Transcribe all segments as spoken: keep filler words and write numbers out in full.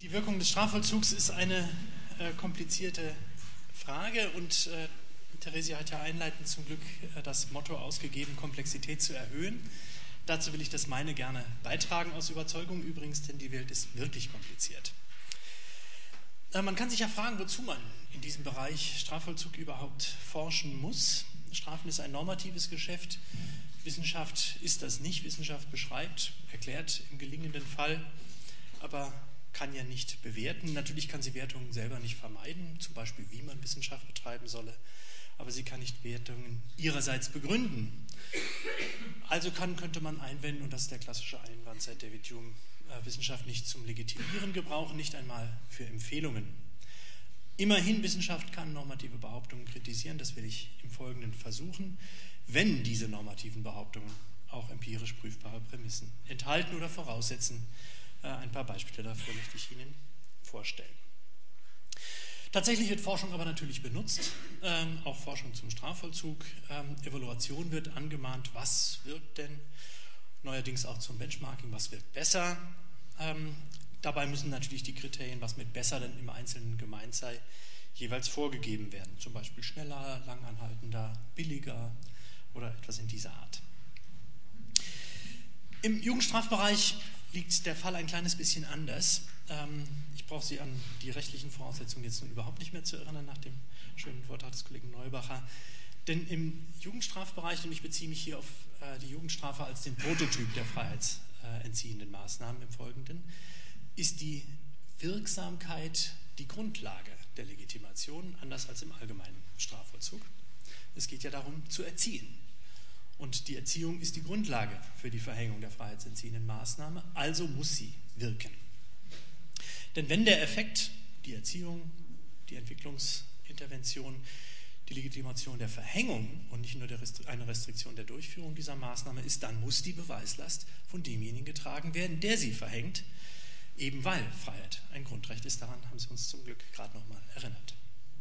Die Wirkung des Strafvollzugs ist eine äh, komplizierte Frage und äh, Theresia hat ja einleitend zum Glück äh, das Motto ausgegeben, Komplexität zu erhöhen. Dazu will ich das meine gerne beitragen, aus Überzeugung übrigens, denn die Welt ist wirklich kompliziert. Äh, man kann sich ja fragen, wozu man in diesem Bereich Strafvollzug überhaupt forschen muss. Strafen ist ein normatives Geschäft. Wissenschaft ist das nicht. Wissenschaft beschreibt, erklärt im gelingenden Fall, aber kann ja nicht bewerten. Natürlich kann sie Wertungen selber nicht vermeiden, zum Beispiel wie man Wissenschaft betreiben solle, aber sie kann nicht Wertungen ihrerseits begründen. Also kann, könnte man einwenden, und das ist der klassische Einwand seit David Hume, äh, Wissenschaft nicht zum Legitimieren gebrauchen, nicht einmal für Empfehlungen. Immerhin, Wissenschaft kann normative Behauptungen kritisieren, das will ich im Folgenden versuchen, wenn diese normativen Behauptungen auch empirisch prüfbare Prämissen enthalten oder voraussetzen. Ein paar Beispiele dafür möchte ich Ihnen vorstellen. Tatsächlich wird Forschung aber natürlich benutzt, ähm, auch Forschung zum Strafvollzug. Ähm, Evaluation wird angemahnt, was wirkt denn? Neuerdings auch zum Benchmarking, was wirkt besser? Ähm, dabei müssen natürlich die Kriterien, was mit besser denn im Einzelnen gemeint sei, jeweils vorgegeben werden. Zum Beispiel schneller, langanhaltender, billiger oder etwas in dieser Art. Im Jugendstrafbereich liegt der Fall ein kleines bisschen anders. Ich brauche Sie an die rechtlichen Voraussetzungen jetzt nun überhaupt nicht mehr zu erinnern, nach dem schönen Vortrag des Kollegen Neubacher. Denn im Jugendstrafbereich, und ich beziehe mich hier auf die Jugendstrafe als den Prototyp der freiheitsentziehenden Maßnahmen im Folgenden, ist die Wirksamkeit die Grundlage der Legitimation, anders als im allgemeinen Strafvollzug. Es geht ja darum, zu erziehen. Und die Erziehung ist die Grundlage für die Verhängung der freiheitsentziehenden Maßnahme, also muss sie wirken. Denn wenn der Effekt, die Erziehung, die Entwicklungsintervention, die Legitimation der Verhängung und nicht nur der Restri- eine Restriktion der Durchführung dieser Maßnahme ist, dann muss die Beweislast von demjenigen getragen werden, der sie verhängt, eben weil Freiheit ein Grundrecht ist. Daran haben Sie uns zum Glück gerade nochmal erinnert.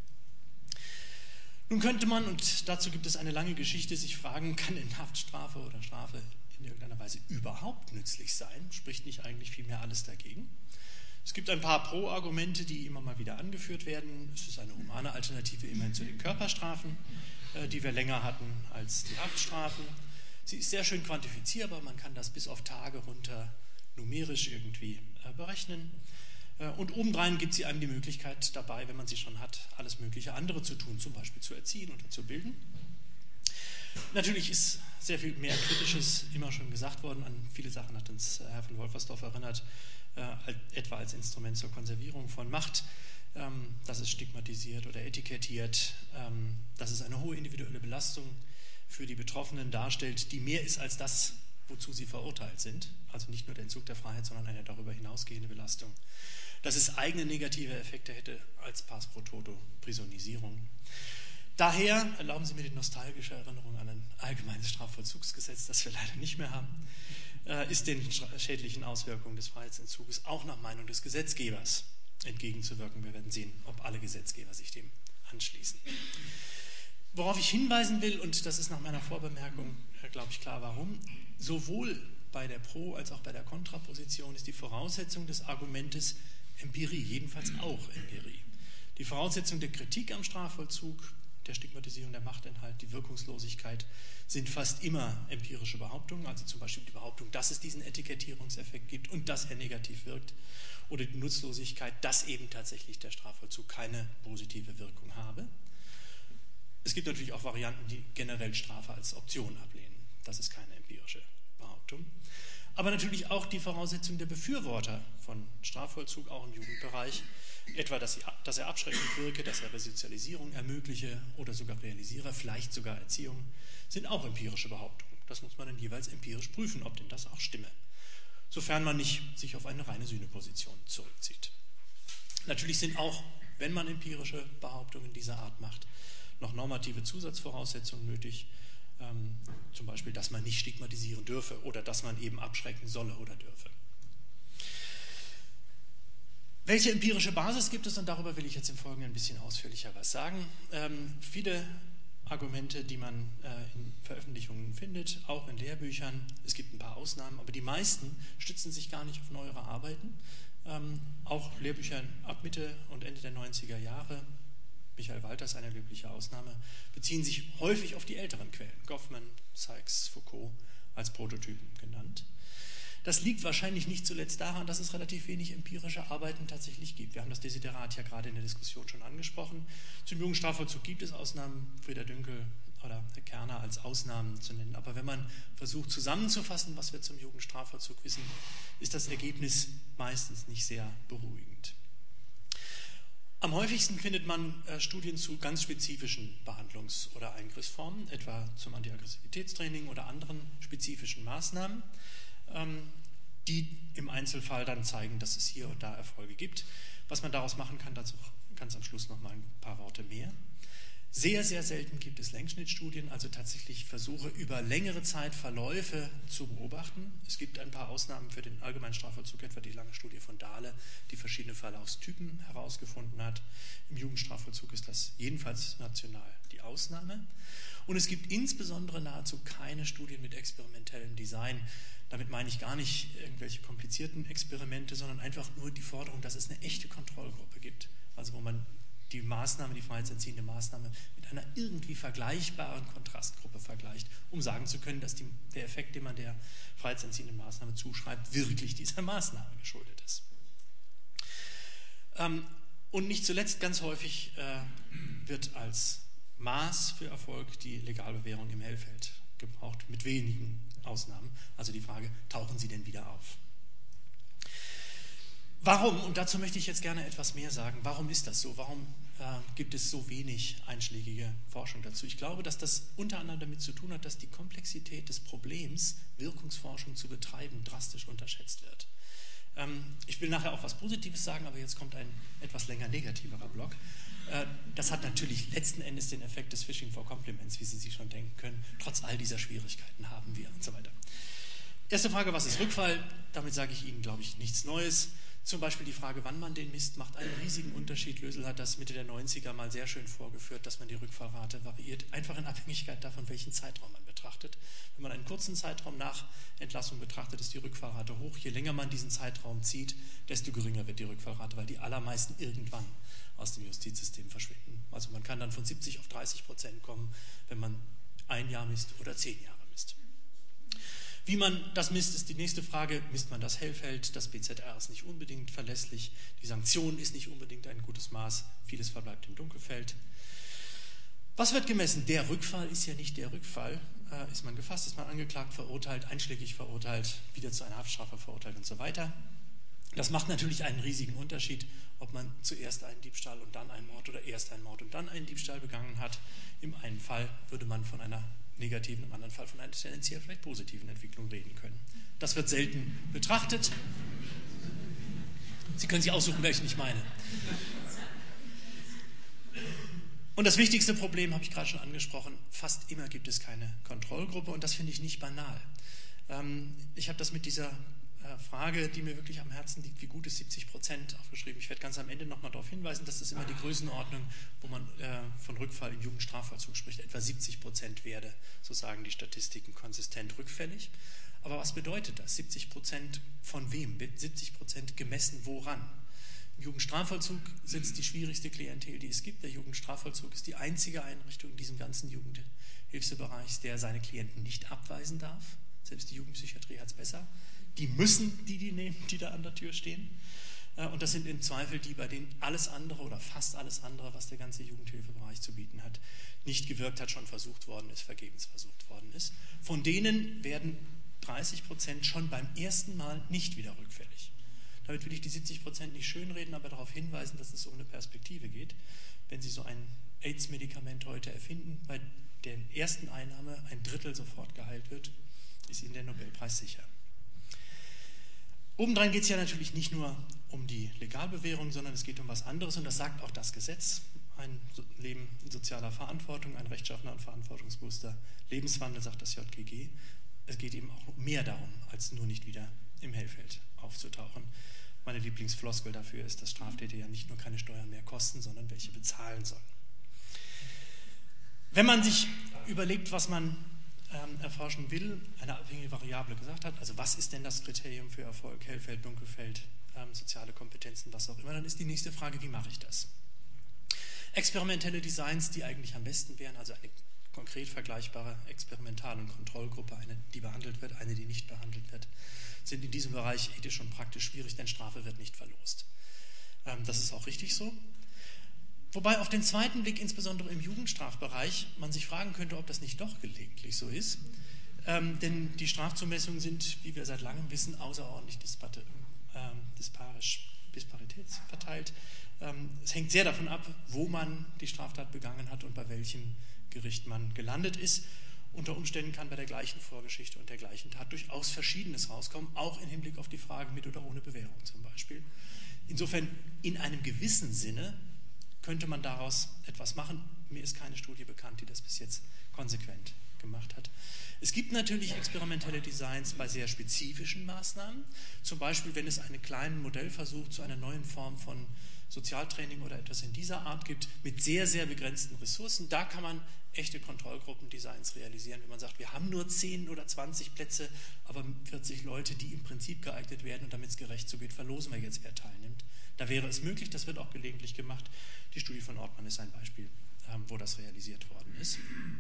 Nun könnte man, und dazu gibt es eine lange Geschichte, sich fragen, kann denn Haftstrafe oder Strafe in irgendeiner Weise überhaupt nützlich sein? Spricht nicht eigentlich vielmehr alles dagegen? Es gibt ein paar Pro-Argumente, die immer mal wieder angeführt werden. Es ist eine humane Alternative immerhin zu den Körperstrafen, die wir länger hatten als die Haftstrafen. Sie ist sehr schön quantifizierbar, man kann das bis auf Tage runter numerisch irgendwie berechnen. Und obendrein gibt sie einem die Möglichkeit dabei, wenn man sie schon hat, alles mögliche andere zu tun, zum Beispiel zu erziehen oder zu bilden. Natürlich ist sehr viel mehr Kritisches immer schon gesagt worden, an viele Sachen hat uns Herr von Wolfersdorf erinnert, äh, etwa als Instrument zur Konservierung von Macht, ähm, dass es stigmatisiert oder etikettiert, ähm, dass es eine hohe individuelle Belastung für die Betroffenen darstellt, die mehr ist als das, wozu sie verurteilt sind, also nicht nur der Entzug der Freiheit, sondern eine darüber hinausgehende Belastung. Dass es eigene negative Effekte hätte als Pars pro toto, Prisonisierung. Daher erlauben Sie mir die nostalgische Erinnerung an ein allgemeines Strafvollzugsgesetz, das wir leider nicht mehr haben, äh, ist den schädlichen Auswirkungen des Freiheitsentzuges auch nach Meinung des Gesetzgebers entgegenzuwirken. Wir werden sehen, ob alle Gesetzgeber sich dem anschließen. Worauf ich hinweisen will, und das ist nach meiner Vorbemerkung, äh, glaube ich, klar, warum, sowohl bei der Pro- als auch bei der Kontraposition ist die Voraussetzung des Argumentes Empirie, jedenfalls auch Empirie. Die Voraussetzung der Kritik am Strafvollzug, der Stigmatisierung der Machtinhalt, die Wirkungslosigkeit sind fast immer empirische Behauptungen, also zum Beispiel die Behauptung, dass es diesen Etikettierungseffekt gibt und dass er negativ wirkt, oder die Nutzlosigkeit, dass eben tatsächlich der Strafvollzug keine positive Wirkung habe. Es gibt natürlich auch Varianten, die generell Strafe als Option ablehnen. Das ist keine empirische Behauptung. Aber natürlich auch die Voraussetzung der Befürworter von Strafvollzug, auch im Jugendbereich, etwa, dass, sie, dass er abschreckend wirke, dass er Resozialisierung ermögliche oder sogar realisiere, vielleicht sogar Erziehung, sind auch empirische Behauptungen. Das muss man dann jeweils empirisch prüfen, ob denn das auch stimme, sofern man nicht sich auf eine reine Sühneposition zurückzieht. Natürlich sind auch, wenn man empirische Behauptungen dieser Art macht, noch normative Zusatzvoraussetzungen nötig, ähm, zum Beispiel, dass man nicht stigmatisieren dürfe oder dass man eben abschrecken solle oder dürfe. Welche empirische Basis gibt es? Und darüber will ich jetzt im Folgenden ein bisschen ausführlicher was sagen. Ähm, viele Argumente, die man äh, in Veröffentlichungen findet, auch in Lehrbüchern. Es gibt ein paar Ausnahmen, aber die meisten stützen sich gar nicht auf neuere Arbeiten, Ähm, auch Lehrbücher ab Mitte und Ende der neunziger Jahre, Michael Walter ist eine löbliche Ausnahme, beziehen sich häufig auf die älteren Quellen, Goffman, Sykes, Foucault als Prototypen genannt. Das liegt wahrscheinlich nicht zuletzt daran, dass es relativ wenig empirische Arbeiten tatsächlich gibt. Wir haben das Desiderat ja gerade in der Diskussion schon angesprochen. Zum Jugendstrafvollzug gibt es Ausnahmen, Frieda Dünkel oder Herr Kerner als Ausnahmen zu nennen. Aber wenn man versucht zusammenzufassen, was wir zum Jugendstrafvollzug wissen, ist das Ergebnis meistens nicht sehr beruhigend. Am häufigsten findet man äh, Studien zu ganz spezifischen Behandlungs- oder Eingriffsformen, etwa zum Antiaggressivitätstraining oder anderen spezifischen Maßnahmen, die im Einzelfall dann zeigen, dass es hier und da Erfolge gibt. Was man daraus machen kann, dazu ganz am Schluss noch mal ein paar Worte mehr. Sehr, sehr selten gibt es Längsschnittstudien, also tatsächlich Versuche, über längere Zeit Verläufe zu beobachten. Es gibt ein paar Ausnahmen für den allgemeinen Strafvollzug, etwa die lange Studie von Dahle, die verschiedene Verlaufstypen herausgefunden hat. Im Jugendstrafvollzug ist das jedenfalls national die Ausnahme. Und es gibt insbesondere nahezu keine Studien mit experimentellem Design. Damit meine ich gar nicht irgendwelche komplizierten Experimente, sondern einfach nur die Forderung, dass es eine echte Kontrollgruppe gibt. Also wo man die Maßnahme, die freiheitsentziehende Maßnahme mit einer irgendwie vergleichbaren Kontrastgruppe vergleicht, um sagen zu können, dass die, der Effekt, den man der freiheitsentziehenden Maßnahme zuschreibt, wirklich dieser Maßnahme geschuldet ist. Ähm, und nicht zuletzt ganz häufig äh, wird als Maß für Erfolg die Legalbewährung im Hellfeld gebraucht, mit wenigen Ausnahmen. Also die Frage, tauchen sie denn wieder auf? Warum, und dazu möchte ich jetzt gerne etwas mehr sagen, warum ist das so? Warum äh, gibt es so wenig einschlägige Forschung dazu? Ich glaube, dass das unter anderem damit zu tun hat, dass die Komplexität des Problems, Wirkungsforschung zu betreiben, drastisch unterschätzt wird. Ähm, ich will nachher auch was Positives sagen, aber jetzt kommt ein etwas länger negativerer Block. Äh, das hat natürlich letzten Endes den Effekt des Fishing for Compliments, wie Sie sich schon denken können. Trotz all dieser Schwierigkeiten haben wir und so weiter. Erste Frage, was ist Rückfall? Damit sage ich Ihnen, glaube ich, nichts Neues. Zum Beispiel die Frage, wann man den misst, macht einen riesigen Unterschied. Lösel hat das Mitte der neunziger mal sehr schön vorgeführt, dass man die Rückfallrate variiert, einfach in Abhängigkeit davon, welchen Zeitraum man betrachtet. Wenn man einen kurzen Zeitraum nach Entlassung betrachtet, ist die Rückfallrate hoch. Je länger man diesen Zeitraum zieht, desto geringer wird die Rückfallrate, weil die allermeisten irgendwann aus dem Justizsystem verschwinden. Also man kann dann von siebzig auf dreißig Prozent kommen, wenn man ein Jahr misst oder zehn Jahre misst. Wie man das misst, ist die nächste Frage. Misst man das Hellfeld? Das B Z R ist nicht unbedingt verlässlich. Die Sanktion ist nicht unbedingt ein gutes Maß. Vieles verbleibt im Dunkelfeld. Was wird gemessen? Der Rückfall ist ja nicht der Rückfall. Äh, ist man gefasst, ist man angeklagt, verurteilt, einschlägig verurteilt, wieder zu einer Haftstrafe verurteilt und so weiter. Das macht natürlich einen riesigen Unterschied, ob man zuerst einen Diebstahl und dann einen Mord oder erst einen Mord und dann einen Diebstahl begangen hat. Im einen Fall würde man von einer negativen, im anderen Fall von einer tendenziell vielleicht positiven Entwicklung reden können. Das wird selten betrachtet. Sie können sich aussuchen, welchen ich meine. Und das wichtigste Problem habe ich gerade schon angesprochen, fast immer gibt es keine Kontrollgruppe und das finde ich nicht banal. Ich habe das mit dieser Frage, die mir wirklich am Herzen liegt, wie gut ist siebzig Prozent aufgeschrieben. Ich werde ganz am Ende nochmal darauf hinweisen, dass das immer die Größenordnung, wo man äh, von Rückfall im Jugendstrafvollzug spricht, etwa siebzig Prozent werde, so sagen die Statistiken, konsistent rückfällig. Aber was bedeutet das? siebzig Prozent von wem? siebzig Prozent gemessen woran? Im Jugendstrafvollzug sitzt die schwierigste Klientel, die es gibt. Der Jugendstrafvollzug ist die einzige Einrichtung in diesem ganzen Jugendhilfebereich, der seine Klienten nicht abweisen darf. Selbst die Jugendpsychiatrie hat es besser. Die müssen die, die nehmen, die da an der Tür stehen. Und das sind im Zweifel die, bei denen alles andere oder fast alles andere, was der ganze Jugendhilfebereich zu bieten hat, nicht gewirkt hat, schon versucht worden ist, vergebens versucht worden ist. Von denen werden dreißig Prozent schon beim ersten Mal nicht wieder rückfällig. Damit will ich die siebzig Prozent nicht schönreden, aber darauf hinweisen, dass es um eine Perspektive geht. Wenn Sie so ein AIDS-Medikament heute erfinden, bei der ersten Einnahme ein Drittel sofort geheilt wird, ist Ihnen der Nobelpreis sicher. Obendrein geht es ja natürlich nicht nur um die Legalbewährung, sondern es geht um was anderes und das sagt auch das Gesetz. Ein Leben in sozialer Verantwortung, ein rechtschaffener und verantwortungsbewusster Lebenswandel, sagt das J G G. Es geht eben auch mehr darum, als nur nicht wieder im Hellfeld aufzutauchen. Meine Lieblingsfloskel dafür ist, dass Straftäter ja nicht nur keine Steuern mehr kosten, sondern welche bezahlen sollen. Wenn man sich überlegt, was man ähm, erforschen will, eine abhängige Variable gesagt hat, also was ist denn das Kriterium für Erfolg, Hellfeld, Dunkelfeld, ähm, soziale Kompetenzen, was auch immer, dann ist die nächste Frage, wie mache ich das? Experimentelle Designs, die eigentlich am besten wären, also eine konkret vergleichbare Experimental- und Kontrollgruppe, eine, die behandelt wird, eine, die nicht behandelt wird, sind in diesem Bereich ethisch und praktisch schwierig, denn Strafe wird nicht verlost. Ähm, das ist auch richtig so. Wobei auf den zweiten Blick, insbesondere im Jugendstrafbereich, man sich fragen könnte, ob das nicht doch gelegentlich so ist. Ähm, denn die Strafzumessungen sind, wie wir seit langem wissen, außerordentlich dispar- ähm, disparisch, disparitätsverteilt. Ähm, es hängt sehr davon ab, wo man die Straftat begangen hat und bei welchem Gericht man gelandet ist. Unter Umständen kann bei der gleichen Vorgeschichte und der gleichen Tat durchaus Verschiedenes rauskommen, auch im Hinblick auf die Frage mit oder ohne Bewährung zum Beispiel. Insofern in einem gewissen Sinne könnte man daraus etwas machen. Mir ist keine Studie bekannt, die das bis jetzt konsequent gemacht hat. Es gibt natürlich experimentelle Designs bei sehr spezifischen Maßnahmen, zum Beispiel wenn es einen kleinen Modellversuch zu einer neuen Form von Sozialtraining oder etwas in dieser Art gibt, mit sehr, sehr begrenzten Ressourcen. Da kann man echte Kontrollgruppendesigns realisieren, wenn man sagt, wir haben nur zehn oder zwanzig Plätze, aber vierzig Leute, die im Prinzip geeignet werden und damit es gerecht zugeht, verlosen wir jetzt, wer teilnimmt. Da wäre es möglich, das wird auch gelegentlich gemacht. Die Studie von Ortmann ist ein Beispiel, wo das realisiert worden ist.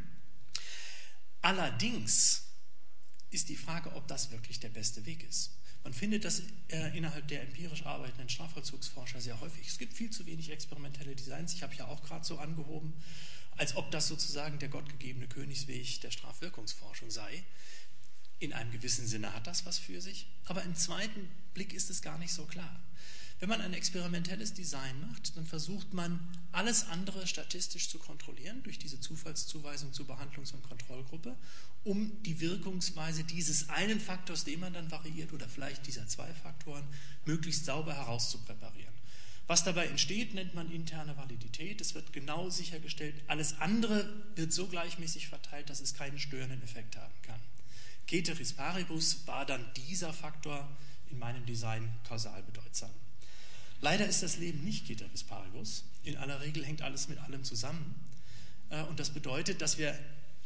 Allerdings ist die Frage, ob das wirklich der beste Weg ist. Man findet das äh, innerhalb der empirisch arbeitenden Strafvollzugsforscher sehr häufig. Es gibt viel zu wenig experimentelle Designs. Ich habe ja auch gerade so angehoben, als ob das sozusagen der gottgegebene Königsweg der Strafwirkungsforschung sei. In einem gewissen Sinne hat das was für sich, aber im zweiten Blick ist es gar nicht so klar. Wenn man ein experimentelles Design macht, dann versucht man, alles andere statistisch zu kontrollieren durch diese Zufallszuweisung zur Behandlungs- und Kontrollgruppe, um die Wirkungsweise dieses einen Faktors, den man dann variiert, oder vielleicht dieser zwei Faktoren, möglichst sauber herauszupräparieren. Was dabei entsteht, nennt man interne Validität. Es wird genau sichergestellt, alles andere wird so gleichmäßig verteilt, dass es keinen störenden Effekt haben kann. Ceteris paribus war dann dieser Faktor in meinem Design kausal bedeutsam. Leider ist das Leben nicht ceteris paribus. In aller Regel hängt alles mit allem zusammen. Und das bedeutet, dass wir,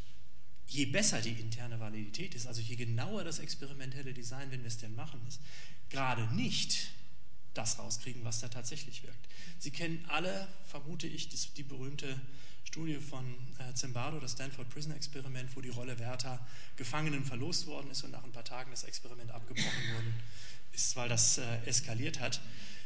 je besser die interne Validität ist, also je genauer das experimentelle Design, wenn wir es denn machen, ist, gerade nicht das rauskriegen, was da tatsächlich wirkt. Sie kennen alle, vermute ich, die berühmte Studie von Zimbardo, das Stanford Prison Experiment, wo die Rolle Wärter Gefangenen verlost worden ist und nach ein paar Tagen das Experiment abgebrochen worden ist, weil das eskaliert hat.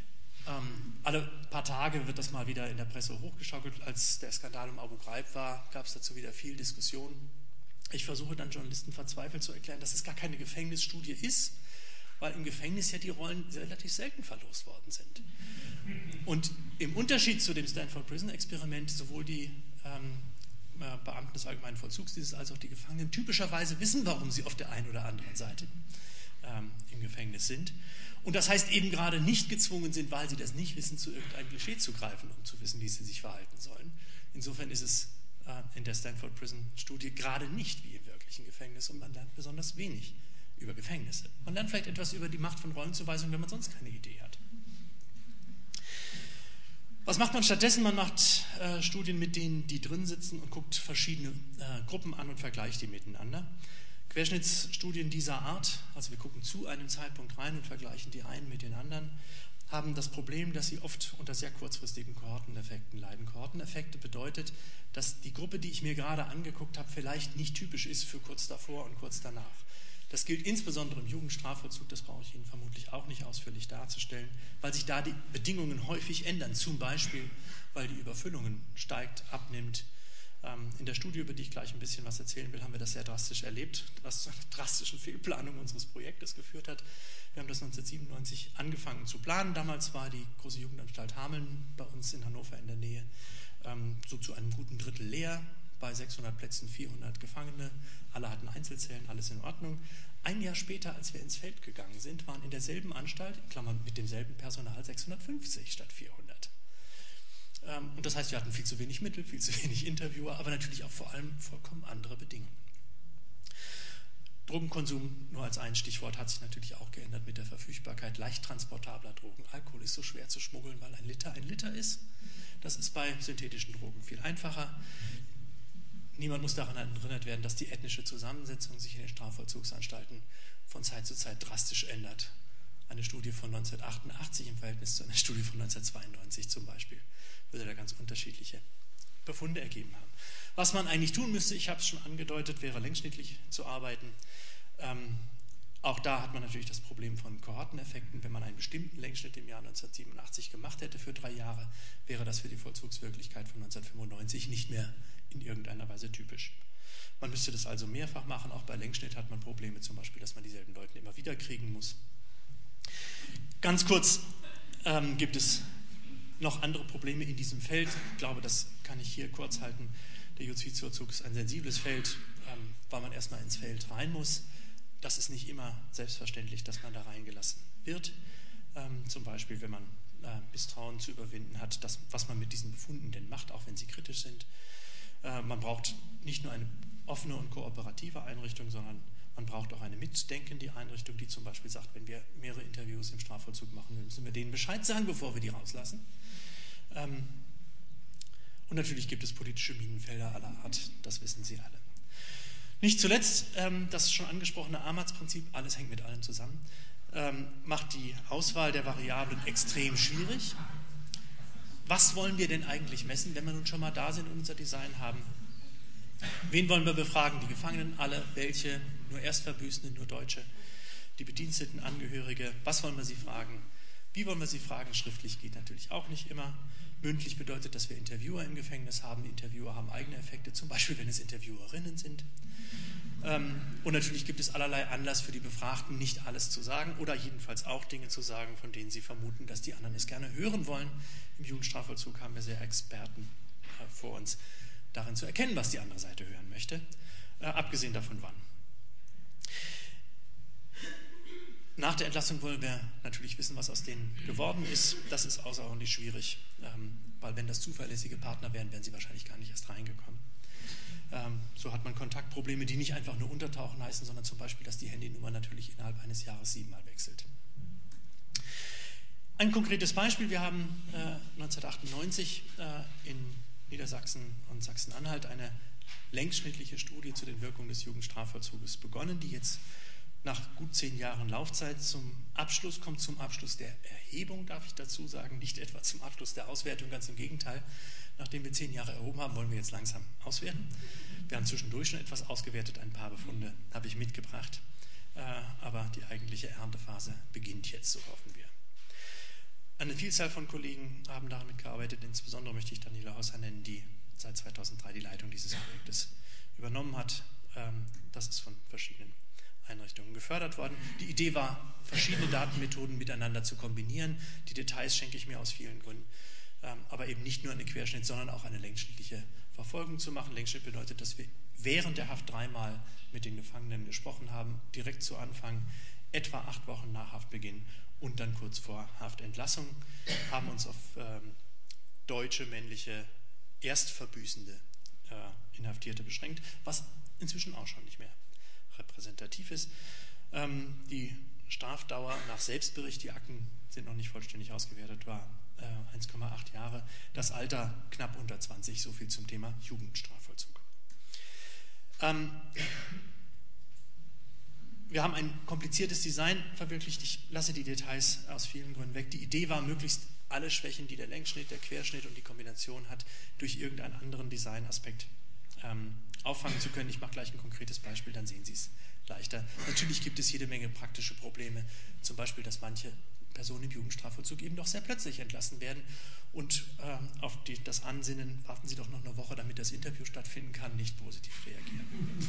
Ähm, alle paar Tage wird das mal wieder in der Presse hochgeschaukelt. Als der Skandal um Abu Ghraib war, gab es dazu wieder viel Diskussion. Ich versuche dann Journalisten verzweifelt zu erklären, dass es gar keine Gefängnisstudie ist, weil im Gefängnis ja die Rollen relativ selten verlost worden sind. Und im Unterschied zu dem Stanford Prison Experiment, sowohl die ähm, Beamten des Allgemeinen Vollzugsdienstes als auch die Gefangenen typischerweise wissen, warum sie auf der einen oder anderen Seite ähm, im Gefängnis sind. Und das heißt eben gerade nicht gezwungen sind, weil sie das nicht wissen, zu irgendeinem Klischee zu greifen, um zu wissen, wie sie sich verhalten sollen. Insofern ist es äh, in der Stanford Prison Studie gerade nicht wie im wirklichen Gefängnis und man lernt besonders wenig über Gefängnisse. Man lernt vielleicht etwas über die Macht von Rollenzuweisung, wenn man sonst keine Idee hat. Was macht man stattdessen? Man macht äh, Studien mit denen, die drin sitzen und guckt verschiedene äh, Gruppen an und vergleicht die miteinander. Querschnittsstudien dieser Art, also wir gucken zu einem Zeitpunkt rein und vergleichen die einen mit den anderen, haben das Problem, dass sie oft unter sehr kurzfristigen Kohorteneffekten leiden. Kohorteneffekte bedeutet, dass die Gruppe, die ich mir gerade angeguckt habe, vielleicht nicht typisch ist für kurz davor und kurz danach. Das gilt insbesondere im Jugendstrafvollzug, das brauche ich Ihnen vermutlich auch nicht ausführlich darzustellen, weil sich da die Bedingungen häufig ändern, zum Beispiel, weil die Überfüllung steigt, abnimmt. In der Studie, über die ich gleich ein bisschen was erzählen will, haben wir das sehr drastisch erlebt, was zu einer drastischen Fehlplanung unseres Projektes geführt hat. Wir haben das neunzehnhundertsiebenundneunzig angefangen zu planen. Damals war die große Jugendanstalt Hameln bei uns in Hannover in der Nähe so zu einem guten Drittel leer, bei sechshundert Plätzen vierhundert Gefangene. Alle hatten Einzelzellen, alles in Ordnung. Ein Jahr später, als wir ins Feld gegangen sind, waren in derselben Anstalt, in Klammern mit demselben Personal, sechshundertfünfzig statt vierhundert. Und das heißt, wir hatten viel zu wenig Mittel, viel zu wenig Interviewer, aber natürlich auch vor allem vollkommen andere Bedingungen. Drogenkonsum, nur als ein Stichwort, hat sich natürlich auch geändert mit der Verfügbarkeit leicht transportabler Drogen. Alkohol ist so schwer zu schmuggeln, weil ein Liter ein Liter ist. Das ist bei synthetischen Drogen viel einfacher. niemand muss daran erinnert werden, dass die ethnische Zusammensetzung sich in den Strafvollzugsanstalten von Zeit zu Zeit drastisch ändert. Eine Studie von neunzehnhundertachtundachtzig im Verhältnis zu einer Studie von neunzehnhundertzweiundneunzig zum Beispiel würde da ganz unterschiedliche Befunde ergeben haben. Was man eigentlich tun müsste, ich habe es schon angedeutet, wäre längsschnittlich zu arbeiten. Ähm, auch da hat man natürlich das Problem von Kohorteneffekten. Wenn man einen bestimmten Längsschnitt im Jahr neunzehnhundertsiebenundachtzig gemacht hätte für drei Jahre, wäre das für die Vollzugswirklichkeit von neunzehnhundertfünfundneunzig nicht mehr in irgendeiner Weise typisch. Man müsste das also mehrfach machen. Auch bei Längsschnitt hat man Probleme, zum Beispiel, dass man dieselben Leute immer wieder kriegen muss. Ganz kurz ähm, gibt es noch andere Probleme in diesem Feld. Ich glaube, das kann ich hier kurz halten. Der Justizvollzug ist ein sensibles Feld, ähm, weil man erstmal ins Feld rein muss. Das ist nicht immer selbstverständlich, dass man da reingelassen wird. Ähm, zum Beispiel, wenn man äh, Misstrauen zu überwinden hat, das, was man mit diesen Befunden denn macht, auch wenn sie kritisch sind. Äh, man braucht nicht nur eine offene und kooperative Einrichtung, sondern man braucht auch eine mitdenkende Einrichtung, die zum Beispiel sagt, wenn wir mehrere Interviews im Strafvollzug machen, müssen wir denen Bescheid sagen, bevor wir die rauslassen. Ähm, und natürlich gibt es politische Minenfelder aller Art, das wissen Sie alle. Nicht zuletzt, ähm, das schon angesprochene Ahmads-Prinzip, alles hängt mit allem zusammen, ähm, macht die Auswahl der Variablen extrem schwierig. Was wollen wir denn eigentlich messen, wenn wir nun schon mal da sind und unser Design haben? Wen wollen wir befragen? Die Gefangenen, alle, welche, nur Erstverbüßende, nur Deutsche, die Bediensteten, Angehörige, was wollen wir sie fragen? Wie wollen wir sie fragen? Schriftlich geht natürlich auch nicht immer. Mündlich bedeutet, dass wir Interviewer im Gefängnis haben. Die Interviewer haben eigene Effekte, zum Beispiel, wenn es Interviewerinnen sind. Und natürlich gibt es allerlei Anlass für die Befragten, nicht alles zu sagen oder jedenfalls auch Dinge zu sagen, von denen sie vermuten, dass die anderen es gerne hören wollen. Im Jugendstrafvollzug haben wir sehr Experten vor uns, darin zu erkennen, was die andere Seite hören möchte, äh, abgesehen davon wann. Nach der Entlassung wollen wir natürlich wissen, was aus denen geworden ist. Das ist außerordentlich schwierig, ähm, weil wenn das zuverlässige Partner wären, wären sie wahrscheinlich gar nicht erst reingekommen. Ähm, so hat man Kontaktprobleme, die nicht einfach nur untertauchen heißen, sondern zum Beispiel, dass die Handynummer natürlich innerhalb eines Jahres siebenmal wechselt. Ein konkretes Beispiel, wir haben äh, neunzehnhundertachtundneunzig äh, in Niedersachsen und Sachsen-Anhalt eine längsschnittliche Studie zu den Wirkungen des Jugendstrafvollzuges begonnen, die jetzt nach gut zehn Jahren Laufzeit zum Abschluss kommt, zum Abschluss der Erhebung, darf ich dazu sagen, nicht etwa zum Abschluss der Auswertung, ganz im Gegenteil. Nachdem wir zehn Jahre erhoben haben, wollen wir jetzt langsam auswerten. Wir haben zwischendurch schon etwas ausgewertet, ein paar Befunde habe ich mitgebracht, aber die eigentliche Erntephase beginnt jetzt, so hoffen wir. Eine Vielzahl von Kollegen haben daran mitgearbeitet, insbesondere möchte ich Daniela Hosser nennen, die seit zweitausenddrei die Leitung dieses Projektes übernommen hat. Das ist von verschiedenen Einrichtungen gefördert worden. Die Idee war, verschiedene Datenmethoden miteinander zu kombinieren. Die Details schenke ich mir aus vielen Gründen, aber eben nicht nur eine Querschnitt, sondern auch eine längsschnittliche Verfolgung zu machen. Längsschnitt bedeutet, dass wir während der Haft dreimal mit den Gefangenen gesprochen haben, direkt zu Anfang, etwa acht Wochen nach Haftbeginn und dann kurz vor Haftentlassung, haben uns auf ähm, deutsche, männliche, erstverbüßende äh, Inhaftierte beschränkt, was inzwischen auch schon nicht mehr repräsentativ ist. Ähm, die Strafdauer nach Selbstbericht, die Akten sind noch nicht vollständig ausgewertet, war äh, eins Komma acht Jahre. Das Alter knapp unter zwanzig, so viel zum Thema Jugendstrafvollzug. Ähm, Wir haben ein kompliziertes Design verwirklicht. Ich lasse die Details aus vielen Gründen weg. Die Idee war, möglichst alle Schwächen, die der Längsschnitt, der Querschnitt und die Kombination hat, durch irgendeinen anderen Designaspekt ähm, auffangen zu können. Ich mache gleich ein konkretes Beispiel, dann sehen Sie es leichter. Natürlich gibt es jede Menge praktische Probleme, zum Beispiel, dass manche Personen im Jugendstrafvollzug eben doch sehr plötzlich entlassen werden und ähm, auf die, das Ansinnen, warten Sie doch noch eine Woche, damit das Interview stattfinden kann, nicht positiv reagieren.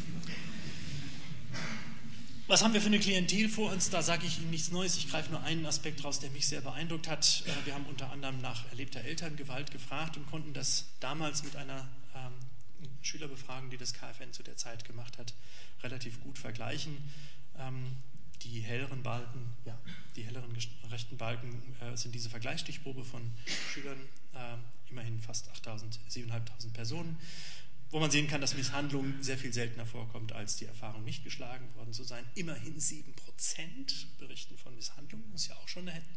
Was haben wir für eine Klientel vor uns? Da sage ich Ihnen nichts Neues. Ich greife nur einen Aspekt raus, der mich sehr beeindruckt hat. Wir haben unter anderem nach erlebter Elterngewalt gefragt und konnten das damals mit einer ähm, Schülerbefragung, die das K F N zu der Zeit gemacht hat, relativ gut vergleichen. Ähm, die helleren Balken, ja, die helleren rechten Balken äh, sind diese Vergleichsstichprobe von Schülern, äh, immerhin fast achttausend, siebentausendfünfhundert Personen, wo man sehen kann, dass Misshandlung sehr viel seltener vorkommt, als die Erfahrung, nicht geschlagen worden zu sein. Immerhin sieben Prozent berichten von Misshandlung, das ist ja auch schon eine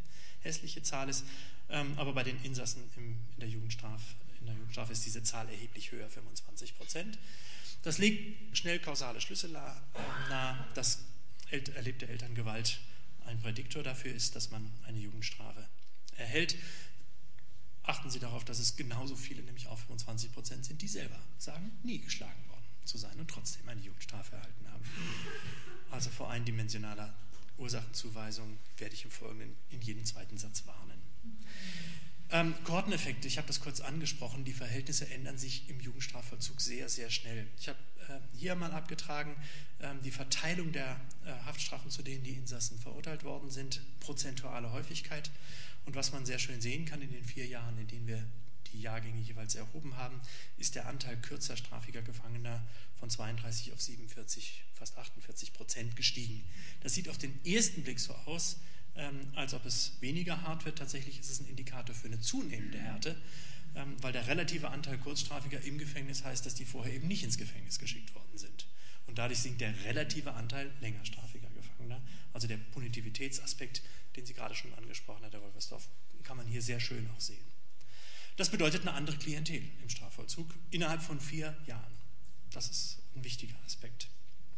hässliche Zahl ist, ähm, aber bei den Insassen im, in, der Jugendstraf, in der Jugendstrafe ist diese Zahl erheblich höher, fünfundzwanzig Prozent. Das legt schnell kausale Schlüsse nahe, dass erlebte Elterngewalt ein Prädiktor dafür ist, dass man eine Jugendstrafe erhält. Achten Sie darauf, dass es genauso viele, nämlich auch fünfundzwanzig Prozent sind, die selber sagen, nie geschlagen worden zu sein und trotzdem eine Jugendstrafe erhalten haben. Also vor eindimensionaler Ursachenzuweisung werde ich im Folgenden in jedem zweiten Satz warnen. Ähm, Kohorteneffekte, ich habe das kurz angesprochen, die Verhältnisse ändern sich im Jugendstrafvollzug sehr, sehr schnell. Ich habe äh, hier mal abgetragen, äh, die Verteilung der äh, Haftstrafen, zu denen die Insassen verurteilt worden sind, prozentuale Häufigkeit. Und was man sehr schön sehen kann in den vier Jahren, in denen wir die Jahrgänge jeweils erhoben haben, ist der Anteil kürzerstrafiger Gefangener von zweiunddreißig auf siebenundvierzig, fast achtundvierzig Prozent gestiegen. Das sieht auf den ersten Blick so aus, ähm, als ob es weniger hart wird. Tatsächlich ist es ein Indikator für eine zunehmende Härte, ähm, weil der relative Anteil Kurzstrafiger im Gefängnis heißt, dass die vorher eben nicht ins Gefängnis geschickt worden sind. Und dadurch sinkt der relative Anteil längerstrafiger Gefangener. Also der Punitivitätsaspekt, den Sie gerade schon angesprochen hat, Herr Wolfersdorf, kann man hier sehr schön auch sehen. Das bedeutet eine andere Klientel im Strafvollzug innerhalb von vier Jahren. Das ist ein wichtiger Aspekt.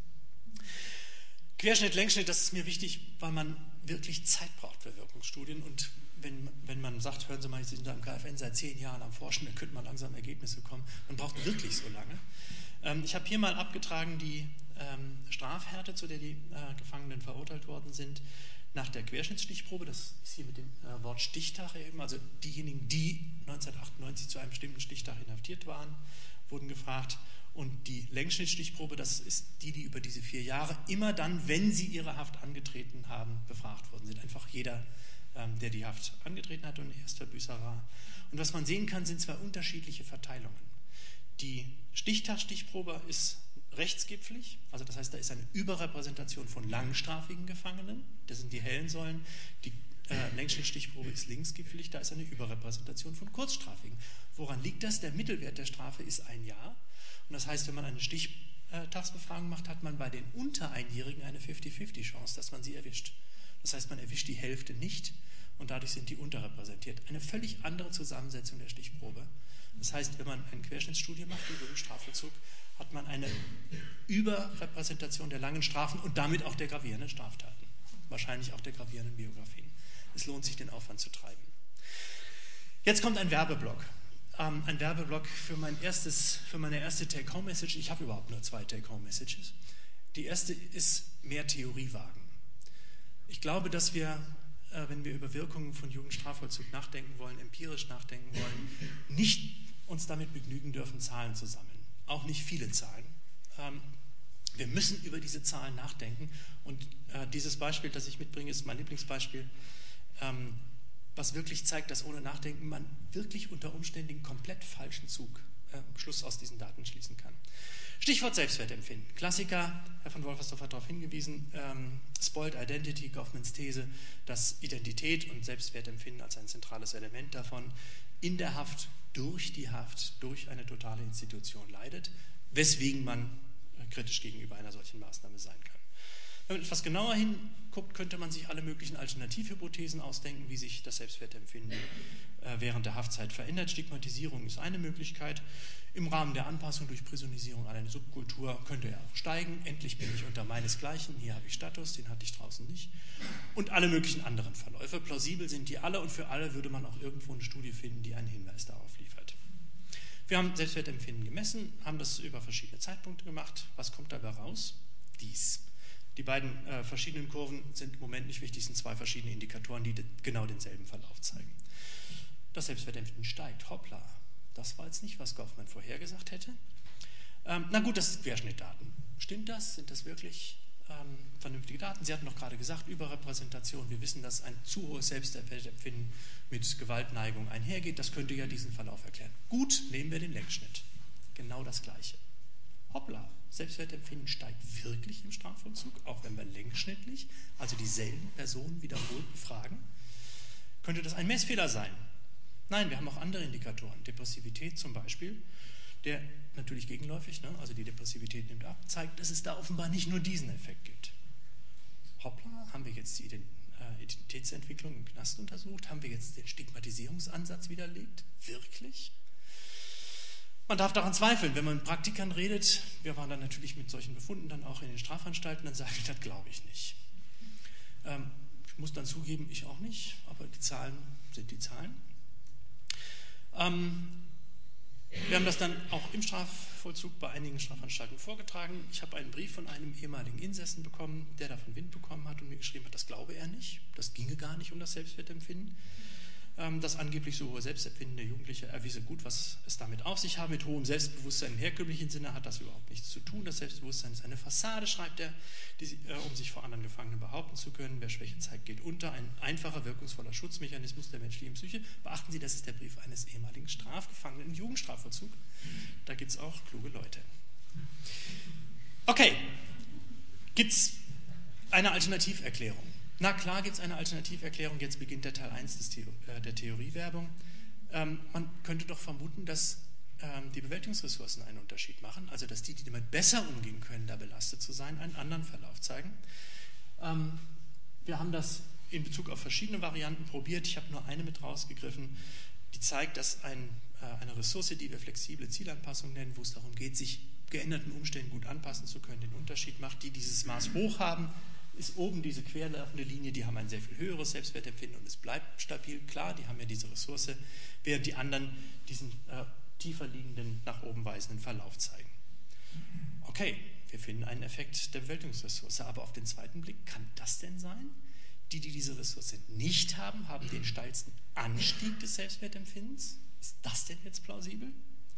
Querschnitt, Längsschnitt, das ist mir wichtig, weil man wirklich Zeit braucht für Wirkungsstudien. Und wenn, wenn man sagt, hören Sie mal, Sie sind da im K F N seit zehn Jahren am Forschen, da könnte man langsam Ergebnisse kommen. Man braucht wirklich so lange. Ähm, ich habe hier mal abgetragen die ähm, Strafhärte, zu der die äh, Gefangenen verurteilt worden sind, nach der Querschnittsstichprobe. Das ist hier mit dem äh, Wort Stichtag eben, also diejenigen, die neunzehnhundertachtundneunzig zu einem bestimmten Stichtag inhaftiert waren, wurden gefragt. Und die Längsschnittstichprobe, das ist die, die über diese vier Jahre immer dann, wenn sie ihre Haft angetreten haben, befragt worden sind. Einfach jeder, ähm, der die Haft angetreten hat und erster Büßerer. Und was man sehen kann, sind zwei unterschiedliche Verteilungen. Die Stichtagstichprobe ist rechtsgipfelig, also das heißt, da ist eine Überrepräsentation von langstrafigen Gefangenen, das sind die hellen Säulen. Die äh, Längsschnittstichprobe ist linksgipfelig, da ist eine Überrepräsentation von kurzstrafigen. Woran liegt das? Der Mittelwert der Strafe ist ein Jahr. Und das heißt, wenn man eine Stichtagsbefragung macht, hat man bei den unter Einjährigen eine fünfzig fünfzig Chance, dass man sie erwischt. Das heißt, man erwischt die Hälfte nicht und dadurch sind die unterrepräsentiert. Eine völlig andere Zusammensetzung der Stichprobe. Das heißt, wenn man eine Querschnittsstudie macht über den Strafvollzug, hat man eine Überrepräsentation der langen Strafen und damit auch der gravierenden Straftaten. Wahrscheinlich auch der gravierenden Biografien. Es lohnt sich, den Aufwand zu treiben. Jetzt kommt ein Werbeblock. Ähm, ein Werbeblock für, mein erstes, für meine erste Take-Home-Message. Ich habe überhaupt nur zwei Take-Home-Messages. Die erste ist mehr Theorie wagen. Ich glaube, dass wir, äh, wenn wir über Wirkungen von Jugendstrafvollzug nachdenken wollen, empirisch nachdenken wollen, nicht uns damit begnügen dürfen, Zahlen zu sammeln. Auch nicht viele Zahlen. Ähm, wir müssen über diese Zahlen nachdenken. Und äh, dieses Beispiel, das ich mitbringe, ist mein Lieblingsbeispiel, ähm, was wirklich zeigt, dass ohne Nachdenken man wirklich unter Umständen den komplett falschen Zug, äh, Schluss aus diesen Daten schließen kann. Stichwort Selbstwertempfinden. Klassiker, Herr von Wolfersdorf hat darauf hingewiesen, ähm, Spoiled Identity, Goffmans These, dass Identität und Selbstwertempfinden als ein zentrales Element davon in der Haft, durch die Haft, durch eine totale Institution leidet, weswegen man kritisch gegenüber einer solchen Maßnahme sein kann. Wenn man etwas genauer hinguckt, könnte man sich alle möglichen Alternativhypothesen ausdenken, wie sich das Selbstwertempfinden äh, während der Haftzeit verändert. Stigmatisierung ist eine Möglichkeit. Im Rahmen der Anpassung durch Prisonisierung an eine Subkultur könnte er auch steigen. Endlich bin ich unter meinesgleichen, hier habe ich Status, den hatte ich draußen nicht. Und alle möglichen anderen Verläufe. Plausibel sind die alle und für alle würde man auch irgendwo eine Studie finden, die einen Hinweis darauf liefert. Wir haben Selbstwertempfinden gemessen, haben das über verschiedene Zeitpunkte gemacht. Was kommt dabei raus? Dies. Die beiden äh, verschiedenen Kurven sind im Moment nicht wichtig, sind zwei verschiedene Indikatoren, die de genau denselben Verlauf zeigen. Das Selbstwertempfinden steigt, hoppla. Das war jetzt nicht, was Goffman vorhergesagt hätte. Ähm, na gut, das sind Querschnittdaten. Stimmt das? Sind das wirklich ähm, vernünftige Daten? Sie hatten doch gerade gesagt, Überrepräsentation. Wir wissen, dass ein zu hohes Selbstwertempfinden mit Gewaltneigung einhergeht. Das könnte ja diesen Verlauf erklären. Gut, nehmen wir den Längsschnitt. Genau das Gleiche. Hoppla, Selbstwertempfinden steigt wirklich im Strafvollzug, auch wenn wir längsschnittlich, also dieselben Personen wiederholt befragen. Könnte das ein Messfehler sein? Nein, wir haben auch andere Indikatoren. Depressivität zum Beispiel, der natürlich gegenläufig, ne, also die Depressivität nimmt ab, zeigt, dass es da offenbar nicht nur diesen Effekt gibt. Hoppla, haben wir jetzt die, äh, äh, Identitätsentwicklung im Knast untersucht. Haben wir jetzt den Stigmatisierungsansatz widerlegt? Wirklich? Man darf daran zweifeln, wenn man mit Praktikern redet. Wir waren dann natürlich mit solchen Befunden dann auch in den Strafanstalten, dann sage ich, das glaube ich nicht. Ähm, ich muss dann zugeben, ich auch nicht, aber die Zahlen sind die Zahlen. Ähm, wir haben das dann auch im Strafvollzug bei einigen Strafanstalten vorgetragen. Ich habe einen Brief von einem ehemaligen Insassen bekommen, der davon Wind bekommen hat und mir geschrieben hat, das glaube er nicht, das ginge gar nicht um das Selbstwertempfinden. Das angeblich so hohe Selbstempfinden der Jugendliche erwiese gut, was es damit auf sich habe. Mit hohem Selbstbewusstsein im herkömmlichen Sinne hat das überhaupt nichts zu tun. Das Selbstbewusstsein ist eine Fassade, schreibt er, die, äh, um sich vor anderen Gefangenen behaupten zu können. Wer Schwäche zeigt, geht unter. Ein einfacher, wirkungsvoller Schutzmechanismus der menschlichen Psyche. Beachten Sie, das ist der Brief eines ehemaligen Strafgefangenen im Jugendstrafvollzug. Da gibt es auch kluge Leute. Okay, gibt es eine Alternativerklärung? Na klar gibt es eine Alternativerklärung, jetzt beginnt der Teil eins des Theo- äh, der Theoriewerbung. Ähm, man könnte doch vermuten, dass ähm, die Bewältigungsressourcen einen Unterschied machen, also dass die, die damit besser umgehen können, da belastet zu sein, einen anderen Verlauf zeigen. Ähm, wir haben das in Bezug auf verschiedene Varianten probiert, ich habe nur eine mit rausgegriffen, die zeigt, dass ein, äh, eine Ressource, die wir flexible Zielanpassung nennen, wo es darum geht, sich geänderten Umständen gut anpassen zu können, den Unterschied macht, die dieses Maß hoch haben, ist oben diese querlaufende Linie, die haben ein sehr viel höheres Selbstwertempfinden und es bleibt stabil, klar, die haben ja diese Ressource, während die anderen diesen äh, tiefer liegenden, nach oben weisenden Verlauf zeigen. Okay, wir finden einen Effekt der Bewältigungsressource, aber auf den zweiten Blick, kann das denn sein? Die, die diese Ressource nicht haben, haben den steilsten Anstieg des Selbstwertempfindens? Ist das denn jetzt plausibel?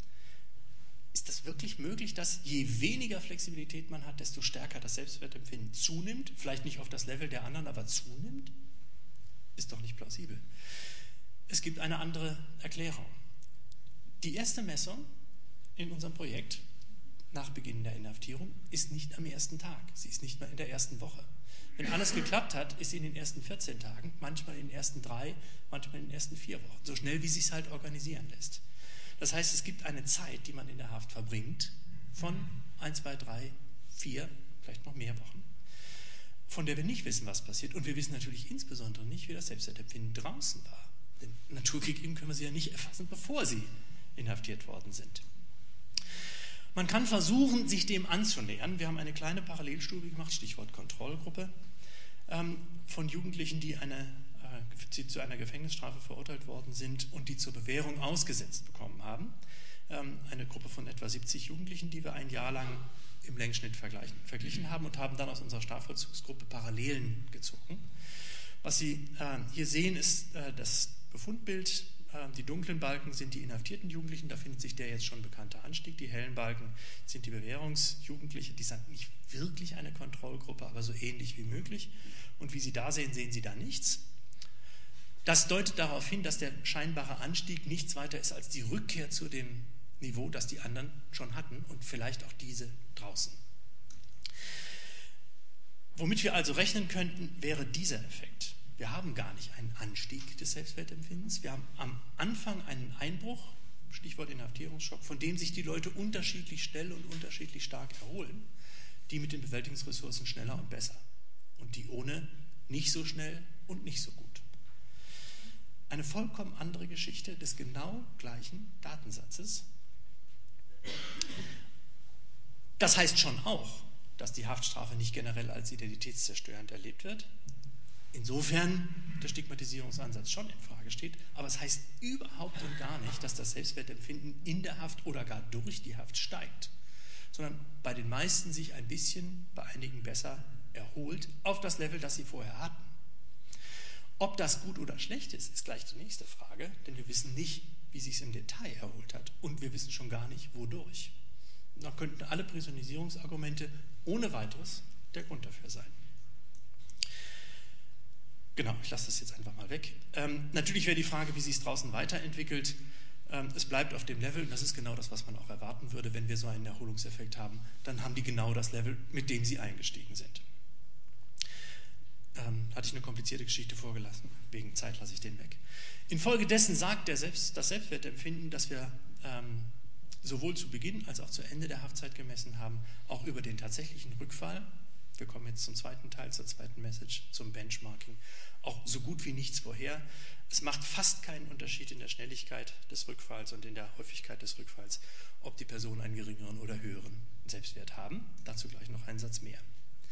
Ist das wirklich möglich, dass je weniger Flexibilität man hat, desto stärker das Selbstwertempfinden zunimmt? Vielleicht nicht auf das Level der anderen, aber zunimmt? Ist doch nicht plausibel. Es gibt eine andere Erklärung. Die erste Messung in unserem Projekt nach Beginn der Inhaftierung ist nicht am ersten Tag. Sie ist nicht mal in der ersten Woche. Wenn alles geklappt hat, ist sie in den ersten vierzehn Tagen, manchmal in den ersten drei, manchmal in den ersten vier Wochen. So schnell, wie es sich halt organisieren lässt. Das heißt, es gibt eine Zeit, die man in der Haft verbringt, von ein, zwei, drei, vier, vielleicht noch mehr Wochen, von der wir nicht wissen, was passiert. Und wir wissen natürlich insbesondere nicht, wie das Selbstwertempfinden draußen war. Denn Naturgegebenheiten können wir sie ja nicht erfassen, bevor sie inhaftiert worden sind. Man kann versuchen, sich dem anzunähern. Wir haben eine kleine Parallelstudie gemacht, Stichwort Kontrollgruppe, ähm, von Jugendlichen, die eine die zu einer Gefängnisstrafe verurteilt worden sind und die zur Bewährung ausgesetzt bekommen haben. Eine Gruppe von etwa siebzig Jugendlichen, die wir ein Jahr lang im Längsschnitt verglichen haben und haben dann aus unserer Strafvollzugsgruppe Parallelen gezogen. Was Sie hier sehen, ist das Befundbild. Die dunklen Balken sind die inhaftierten Jugendlichen, da findet sich der jetzt schon bekannte Anstieg. Die hellen Balken sind die Bewährungsjugendlichen, die sind nicht wirklich eine Kontrollgruppe, aber so ähnlich wie möglich. Und wie Sie da sehen, sehen Sie da nichts. Das deutet darauf hin, dass der scheinbare Anstieg nichts weiter ist als die Rückkehr zu dem Niveau, das die anderen schon hatten und vielleicht auch diese draußen. Womit wir also rechnen könnten, wäre dieser Effekt. Wir haben gar nicht einen Anstieg des Selbstwertempfindens, wir haben am Anfang einen Einbruch, Stichwort Inhaftierungsschock, von dem sich die Leute unterschiedlich schnell und unterschiedlich stark erholen, die mit den Bewältigungsressourcen schneller und besser und die ohne nicht so schnell und nicht so gut. Eine vollkommen andere Geschichte des genau gleichen Datensatzes. Das heißt schon auch, dass die Haftstrafe nicht generell als identitätszerstörend erlebt wird. Insofern der Stigmatisierungsansatz schon in Frage steht, aber es heißt überhaupt und gar nicht, dass das Selbstwertempfinden in der Haft oder gar durch die Haft steigt, sondern bei den meisten sich ein bisschen, bei einigen besser erholt auf das Level, das sie vorher hatten. Ob das gut oder schlecht ist, ist gleich die nächste Frage, denn wir wissen nicht, wie es sich im Detail erholt hat und wir wissen schon gar nicht, wodurch. Da könnten alle Prisonisierungsargumente ohne weiteres der Grund dafür sein. Genau, ich lasse das jetzt einfach mal weg. Ähm, natürlich wäre die Frage, wie sich es draußen weiterentwickelt. Ähm, es bleibt auf dem Level, und das ist genau das, was man auch erwarten würde, wenn wir so einen Erholungseffekt haben, dann haben die genau das Level, mit dem sie eingestiegen sind. Ähm, hatte ich eine komplizierte Geschichte vorgelassen, wegen Zeit lasse ich den weg. Infolgedessen sagt der Selbst, das Selbstwertempfinden, dass wir ähm, sowohl zu Beginn als auch zu Ende der Haftzeit gemessen haben, auch über den tatsächlichen Rückfall Wir kommen jetzt zum zweiten Teil, zur zweiten Message, zum Benchmarking. Auch so gut wie nichts vorher. Es macht fast keinen Unterschied in der Schnelligkeit des Rückfalls und in der Häufigkeit des Rückfalls, ob die Personen einen geringeren oder höheren Selbstwert haben. Dazu gleich noch einen Satz mehr.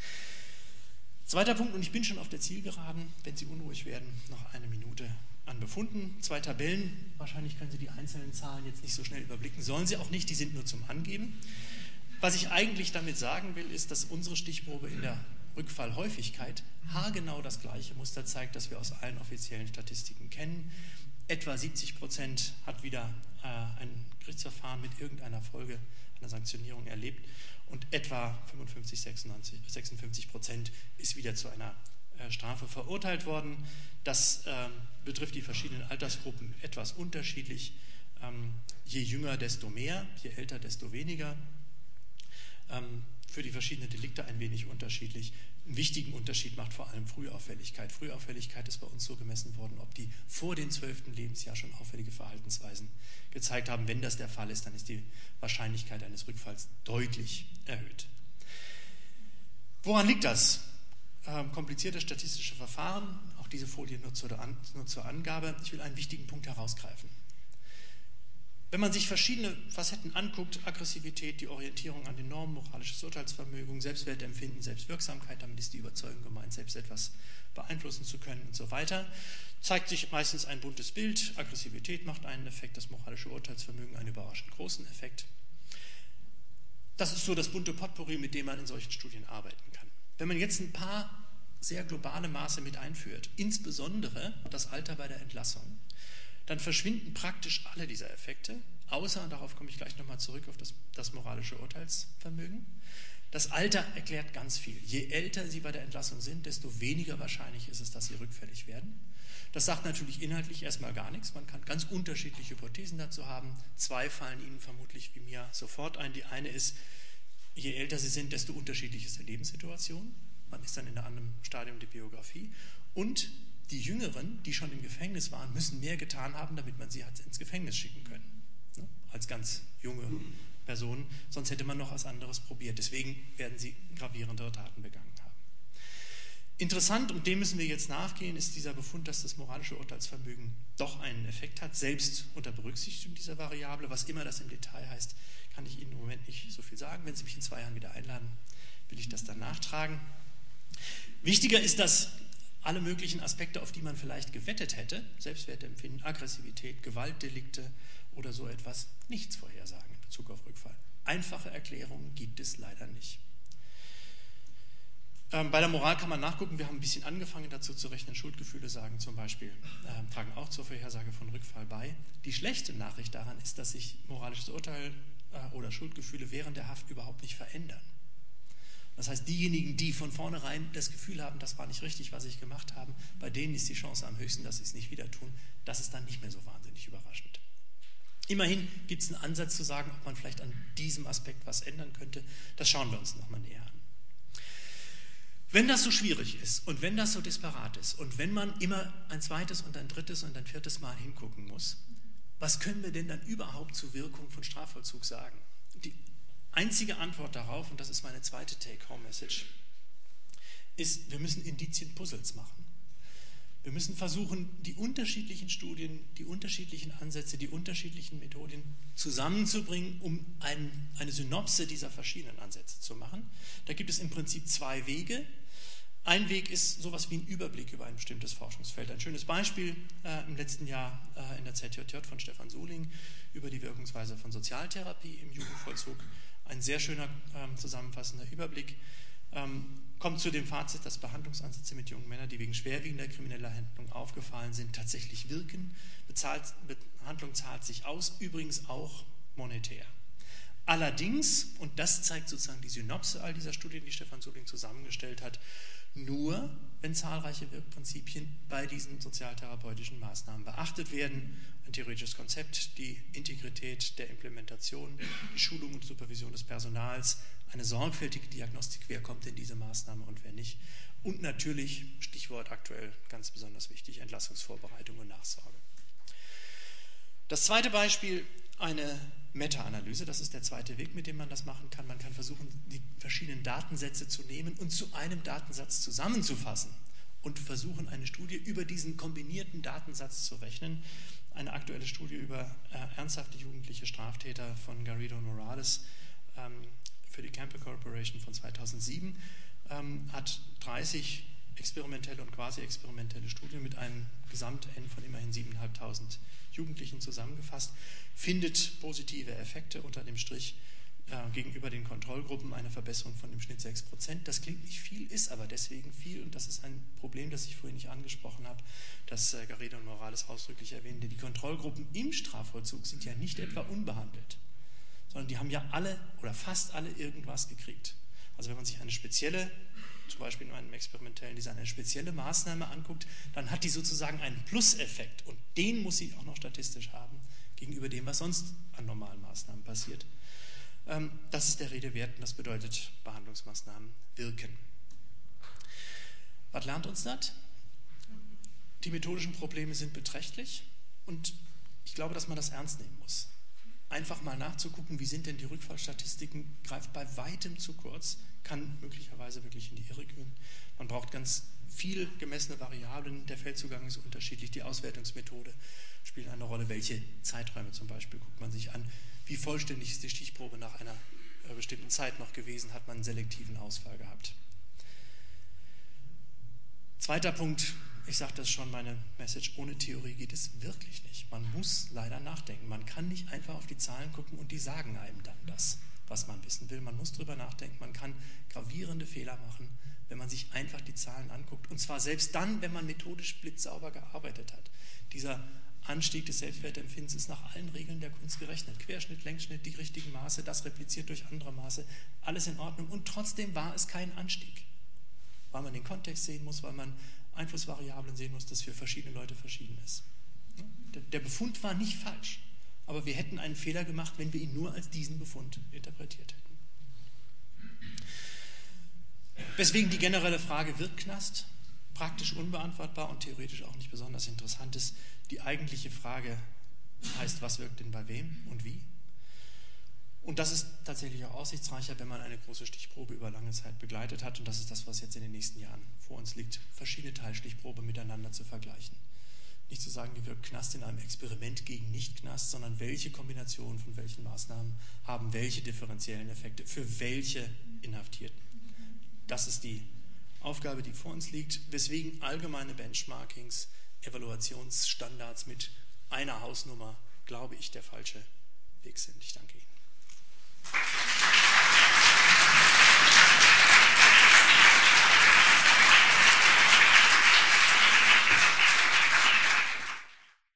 Zweiter Punkt, und ich bin schon auf der Zielgeraden, wenn Sie unruhig werden, noch eine Minute an Befunden. Zwei Tabellen, wahrscheinlich können Sie die einzelnen Zahlen jetzt nicht so schnell überblicken, sollen Sie auch nicht, die sind nur zum Angeben. Was ich eigentlich damit sagen will, ist, dass unsere Stichprobe in der Rückfallhäufigkeit haargenau das gleiche Muster zeigt, das wir aus allen offiziellen Statistiken kennen. Etwa siebzig Prozent hat wieder äh, ein Gerichtsverfahren mit irgendeiner Folge, einer Sanktionierung erlebt und etwa fünfundfünfzig, sechsundfünfzig Prozent ist wieder zu einer äh, Strafe verurteilt worden. Das äh, betrifft die verschiedenen Altersgruppen etwas unterschiedlich. Ähm, je jünger, desto mehr, je älter, desto weniger. Ähm, für die verschiedenen Delikte ein wenig unterschiedlich. Einen wichtigen Unterschied macht vor allem Frühauffälligkeit. Frühauffälligkeit ist bei uns so gemessen worden, ob die vor dem zwölften Lebensjahr schon auffällige Verhaltensweisen gezeigt haben. Wenn das der Fall ist, dann ist die Wahrscheinlichkeit eines Rückfalls deutlich erhöht. Woran liegt das? Ähm, komplizierte statistische Verfahren, auch diese Folie nur zur, An- nur zur Angabe. Ich will einen wichtigen Punkt herausgreifen. Wenn man sich verschiedene Facetten anguckt, Aggressivität, die Orientierung an den Normen, moralisches Urteilsvermögen, Selbstwertempfinden, Selbstwirksamkeit, damit ist die Überzeugung gemeint, selbst etwas beeinflussen zu können und so weiter, zeigt sich meistens ein buntes Bild. Aggressivität macht einen Effekt, das moralische Urteilsvermögen einen überraschend großen Effekt. Das ist so das bunte Potpourri, mit dem man in solchen Studien arbeiten kann. Wenn man jetzt ein paar sehr globale Maße mit einführt, insbesondere das Alter bei der Entlassung, dann verschwinden praktisch alle dieser Effekte, außer, und darauf komme ich gleich nochmal zurück, auf das, das moralische Urteilsvermögen. Das Alter erklärt ganz viel. Je älter Sie bei der Entlassung sind, desto weniger wahrscheinlich ist es, dass Sie rückfällig werden. Das sagt natürlich inhaltlich erstmal gar nichts. Man kann ganz unterschiedliche Hypothesen dazu haben. Zwei fallen Ihnen vermutlich wie mir sofort ein. Die eine ist, je älter Sie sind, desto unterschiedlich ist die Lebenssituation. Man ist dann in einem anderen Stadium der Biografie. Und die Jüngeren, die schon im Gefängnis waren, müssen mehr getan haben, damit man sie hat ins Gefängnis schicken können. Ne? Als ganz junge Personen. Sonst hätte man noch was anderes probiert. Deswegen werden sie gravierendere Taten begangen haben. Interessant, und dem müssen wir jetzt nachgehen, ist dieser Befund, dass das moralische Urteilsvermögen doch einen Effekt hat, selbst unter Berücksichtigung dieser Variable. Was immer das im Detail heißt, kann ich Ihnen im Moment nicht so viel sagen. Wenn Sie mich in zwei Jahren wieder einladen, will ich das dann nachtragen. Wichtiger ist, dass alle möglichen Aspekte, auf die man vielleicht gewettet hätte, Selbstwertempfinden, Aggressivität, Gewaltdelikte oder so etwas, nichts vorhersagen in Bezug auf Rückfall. Einfache Erklärungen gibt es leider nicht. Ähm, bei der Moral kann man nachgucken, wir haben ein bisschen angefangen dazu zu rechnen, Schuldgefühle sagen zum Beispiel, äh, tragen auch zur Vorhersage von Rückfall bei. Die schlechte Nachricht daran ist, dass sich moralisches Urteil äh, oder Schuldgefühle während der Haft überhaupt nicht verändern. Das heißt, diejenigen, die von vornherein das Gefühl haben, das war nicht richtig, was ich gemacht habe, bei denen ist die Chance am höchsten, dass sie es nicht wieder tun. Das ist dann nicht mehr so wahnsinnig überraschend. Immerhin gibt es einen Ansatz zu sagen, ob man vielleicht an diesem Aspekt was ändern könnte. Das schauen wir uns nochmal näher an. Wenn das so schwierig ist und wenn das so disparat ist und wenn man immer ein zweites und ein drittes und ein viertes Mal hingucken muss, was können wir denn dann überhaupt zur Wirkung von Strafvollzug sagen? Die einzige Antwort darauf, und das ist meine zweite Take-Home-Message, ist, wir müssen Indizien-Puzzles machen. Wir müssen versuchen, die unterschiedlichen Studien, die unterschiedlichen Ansätze, die unterschiedlichen Methoden zusammenzubringen, um ein, eine Synopse dieser verschiedenen Ansätze zu machen. Da gibt es im Prinzip zwei Wege. Ein Weg ist sowas wie ein Überblick über ein bestimmtes Forschungsfeld. Ein schönes Beispiel äh, im letzten Jahr äh, in der Z J J von Stefan Suhling über die Wirkungsweise von Sozialtherapie im Jugendvollzug. Ein sehr schöner, ähm, zusammenfassender Überblick. Ähm, kommt zu dem Fazit, dass Behandlungsansätze mit jungen Männern, die wegen schwerwiegender krimineller Handlung aufgefallen sind, tatsächlich wirken. Bezahlt, Behandlung zahlt sich aus, übrigens auch monetär. Allerdings, und das zeigt sozusagen die Synopse all dieser Studien, die Stefan Suhling zusammengestellt hat, nur, wenn zahlreiche Wirkprinzipien bei diesen sozialtherapeutischen Maßnahmen beachtet werden. Ein theoretisches Konzept, die Integrität der Implementation, die Schulung und Supervision des Personals, eine sorgfältige Diagnostik, wer kommt in diese Maßnahme und wer nicht. Und natürlich, Stichwort aktuell ganz besonders wichtig, Entlassungsvorbereitung und Nachsorge. Das zweite Beispiel, eine Meta-Analyse, das ist der zweite Weg, mit dem man das machen kann. Man kann versuchen, die verschiedenen Datensätze zu nehmen und zu einem Datensatz zusammenzufassen und versuchen, eine Studie über diesen kombinierten Datensatz zu rechnen. Eine aktuelle Studie über äh, ernsthafte jugendliche Straftäter von Garrido und Morales ähm, für die Campbell Corporation von zweitausendsieben ähm, hat dreißig experimentelle und quasi-experimentelle Studien mit einem Gesamt-N von immerhin siebentausendfünfhundert Jugendlichen zusammengefasst, findet positive Effekte unter dem Strich äh, gegenüber den Kontrollgruppen, eine Verbesserung von im Schnitt sechs Prozent. Das klingt nicht viel, ist aber deswegen viel und das ist ein Problem, das ich vorhin nicht angesprochen habe, das äh, Garrido und Morales ausdrücklich erwähnte. Die Kontrollgruppen im Strafvollzug sind ja nicht etwa unbehandelt, sondern die haben ja alle oder fast alle irgendwas gekriegt. Also wenn man sich eine spezielle, zum Beispiel in einem experimentellen Design, eine spezielle Maßnahme anguckt, dann hat die sozusagen einen Pluseffekt und den muss sie auch noch statistisch haben gegenüber dem, was sonst an normalen Maßnahmen passiert. Das ist der Rede wert und das bedeutet, Behandlungsmaßnahmen wirken. Was lernt uns das? Die methodischen Probleme sind beträchtlich und ich glaube, dass man das ernst nehmen muss. Einfach mal nachzugucken, wie sind denn die Rückfallstatistiken, greift bei weitem zu kurz, kann möglicherweise wirklich in die Irre gehen. Man braucht ganz viel gemessene Variablen, der Feldzugang ist unterschiedlich, die Auswertungsmethode spielt eine Rolle, welche Zeiträume zum Beispiel guckt man sich an, wie vollständig ist die Stichprobe nach einer bestimmten Zeit noch gewesen, hat man einen selektiven Ausfall gehabt. Zweiter Punkt, ich sage das schon, meine Message, ohne Theorie geht es wirklich nicht. Man muss leider nachdenken. Man kann nicht einfach auf die Zahlen gucken und die sagen einem dann das, was man wissen will. Man muss drüber nachdenken. Man kann gravierende Fehler machen, wenn man sich einfach die Zahlen anguckt. Und zwar selbst dann, wenn man methodisch blitzsauber gearbeitet hat. Dieser Anstieg des Selbstwertempfindens ist nach allen Regeln der Kunst gerechnet. Querschnitt, Längsschnitt, die richtigen Maße, das repliziert durch andere Maße, alles in Ordnung. Und trotzdem war es kein Anstieg. Weil man den Kontext sehen muss, weil man Einflussvariablen sehen muss, das für verschiedene Leute verschieden ist. Der Befund war nicht falsch, aber wir hätten einen Fehler gemacht, wenn wir ihn nur als diesen Befund interpretiert hätten. Weswegen die generelle Frage, wird Knast? Praktisch unbeantwortbar und theoretisch auch nicht besonders interessant ist. Die eigentliche Frage heißt, was wirkt denn bei wem und wie? Und das ist tatsächlich auch aussichtsreicher, wenn man eine große Stichprobe über lange Zeit begleitet hat. Und das ist das, was jetzt in den nächsten Jahren vor uns liegt, verschiedene Teilstichprobe miteinander zu vergleichen. Nicht zu sagen, wie wirkt Knast in einem Experiment gegen Nicht-Knast, sondern welche Kombinationen von welchen Maßnahmen haben welche differenziellen Effekte für welche Inhaftierten. Das ist die Aufgabe, die vor uns liegt, weswegen allgemeine Benchmarkings, Evaluationsstandards mit einer Hausnummer, glaube ich, der falsche Weg sind. Ich danke Ihnen.